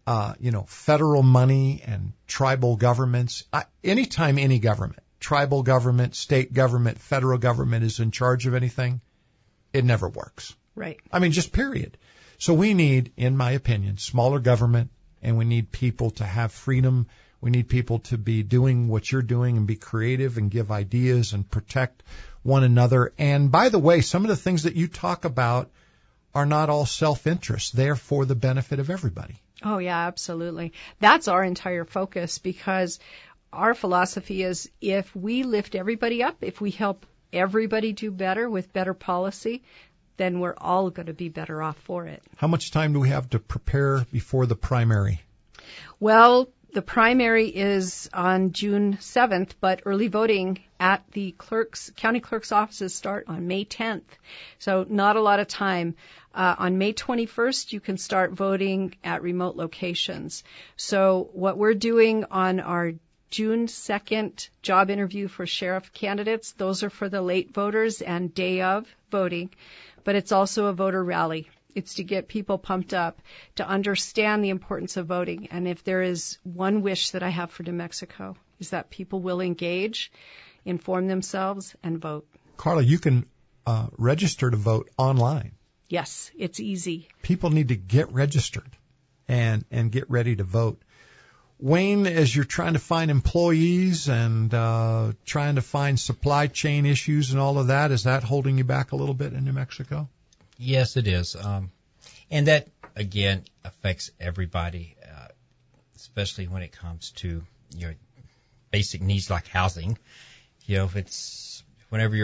federal money and tribal governments. Anytime any government, tribal government, state government, federal government is in charge of anything, it never works. Right. I mean, just period. So we need, in my opinion, smaller government, and we need people to have freedom. We need people to be doing what you're doing and be creative and give ideas and protect one another. And by the way, some of the things that you talk about are not all self-interest. They're for the benefit of everybody. Oh, yeah, absolutely. That's our entire focus, because our philosophy is if we lift everybody up, if we help everybody do better with better policy, then we're all going to be better off for it. How much time do we have to prepare before the primary? Well, the primary is on June 7th, but early voting at the county clerk's offices start on May 10th. So not a lot of time. On May 21st, you can start voting at remote locations. So what we're doing on our June 2nd job interview for sheriff candidates, those are for the late voters and day of voting, but it's also a voter rally. It's to get people pumped up, to understand the importance of voting. And if there is one wish that I have for New Mexico, is that people will engage, inform themselves, and vote. Carla, you can register to vote online. Yes, it's easy. People need to get registered and get ready to vote. Wayne, as you're trying to find employees and trying to find supply chain issues and all of that, is that holding you back a little bit in New Mexico? Yes, it is. And that, again, affects everybody, especially when it comes to your basic needs like housing. If it's whenever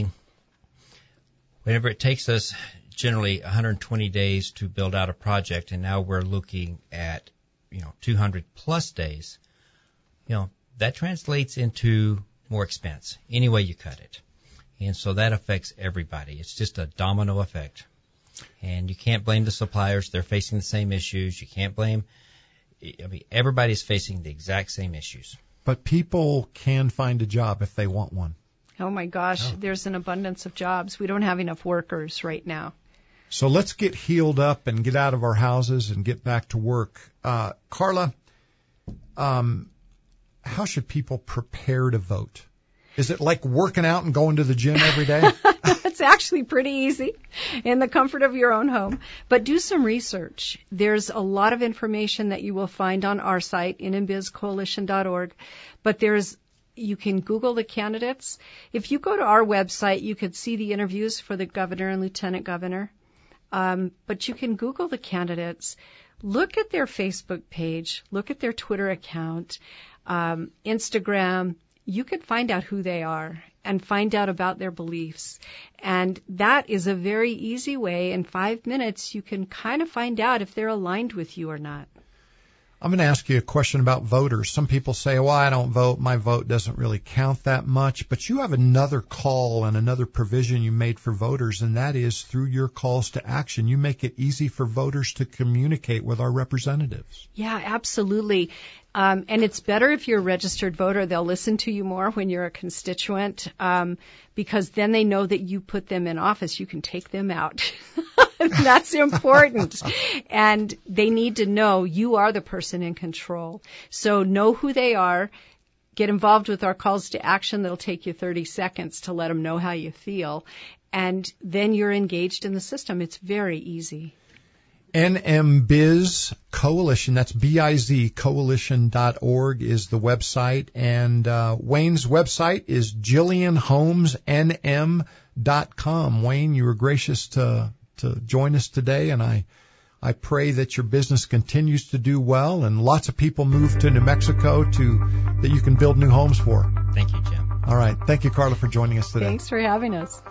it takes us generally 120 days to build out a project, and now we're looking at 200 plus days, that translates into more expense any way you cut it. And so that affects everybody. It's just a domino effect. And you can't blame the suppliers. They're facing the same issues. You can't blame, everybody's facing the exact same issues. But people can find a job if they want one. Oh my gosh, There's an abundance of jobs. We don't have enough workers right now. So let's get healed up and get out of our houses and get back to work. Carla, how should people prepare to vote? Is it like working out and going to the gym every day? It's actually pretty easy in the comfort of your own home. But do some research. There's a lot of information that you will find on our site, inambizcoalition.org. But you can Google the candidates. If you go to our website, you could see the interviews for the governor and lieutenant governor. But you can Google the candidates. Look at their Facebook page. Look at their Twitter account, Instagram. You can find out who they are and find out about their beliefs. And that is a very easy way. In 5 minutes, you can kind of find out if they're aligned with you or not. I'm going to ask you a question about voters. Some people say, well, I don't vote. My vote doesn't really count that much. But you have another call and another provision you made for voters, and that is through your calls to action. You make it easy for voters to communicate with our representatives. Yeah, absolutely. And it's better if you're a registered voter. They'll listen to you more when you're a constituent, because then they know that you put them in office. You can take them out. That's important. And they need to know you are the person in control. So know who they are. Get involved with our calls to action. That'll take you 30 seconds to let them know how you feel. And then you're engaged in the system. It's very easy. NMBiz Coalition, that's BIZ, coalition.org is the website. And Wayne's website is JillianHolmesNM.com. Wayne, you were gracious to join us today, and I pray that your business continues to do well and lots of people move to New Mexico that you can build new homes for. Thank you, Jim. All right. Thank you, Carla, for joining us today. Thanks for having us.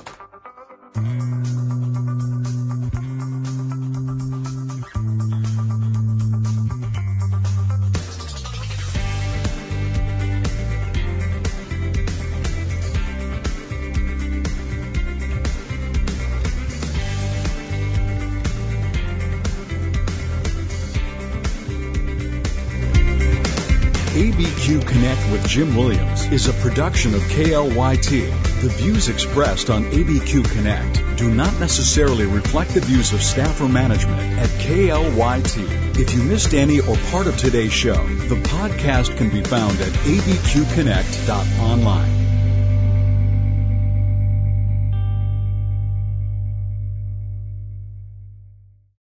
ABQ Connect with Jim Williams is a production of KLYT. The views expressed on ABQ Connect do not necessarily reflect the views of staff or management at KLYT. If you missed any or part of today's show, the podcast can be found at abqconnect.online.